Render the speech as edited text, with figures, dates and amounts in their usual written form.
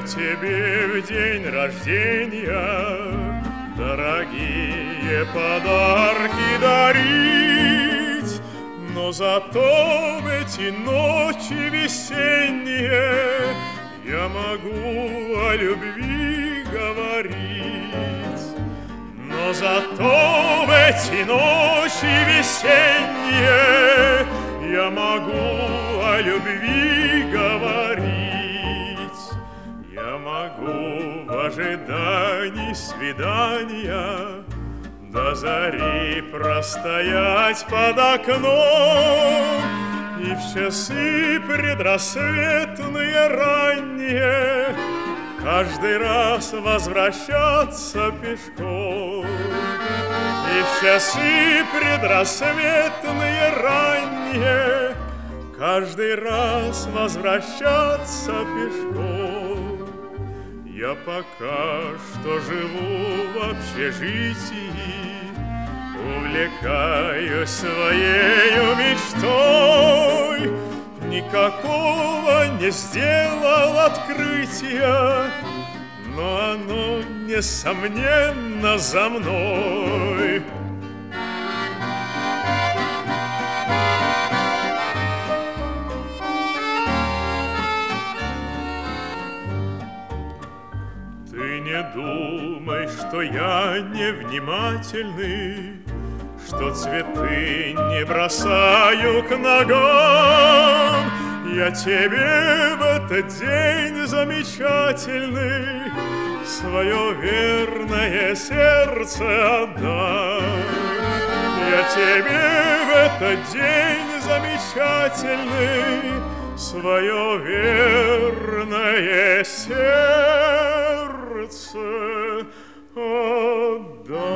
тебе в день рождения дорогие подарки дарить, но зато в эти ночи весенние я могу о любви говорить. Но зато в эти ночи весенние я могу о любви говорить. Я могу в ожидании свидания до зари простоять под окном и в часы предрассветные ранние каждый раз возвращаться пешком. И в часы предрассветные ранние каждый раз возвращаться пешком. Я пока что живу в общежитии, увлекаюсь своею мечтой. Никакого не сделал открытия, но оно, несомненно, за мной. Ты не думай, что я невнимательный, что цветы не бросаю к ногам. Я тебе в этот день замечательный свое верное сердце отдам. Я тебе в этот день замечательный свое верное сердце отдам.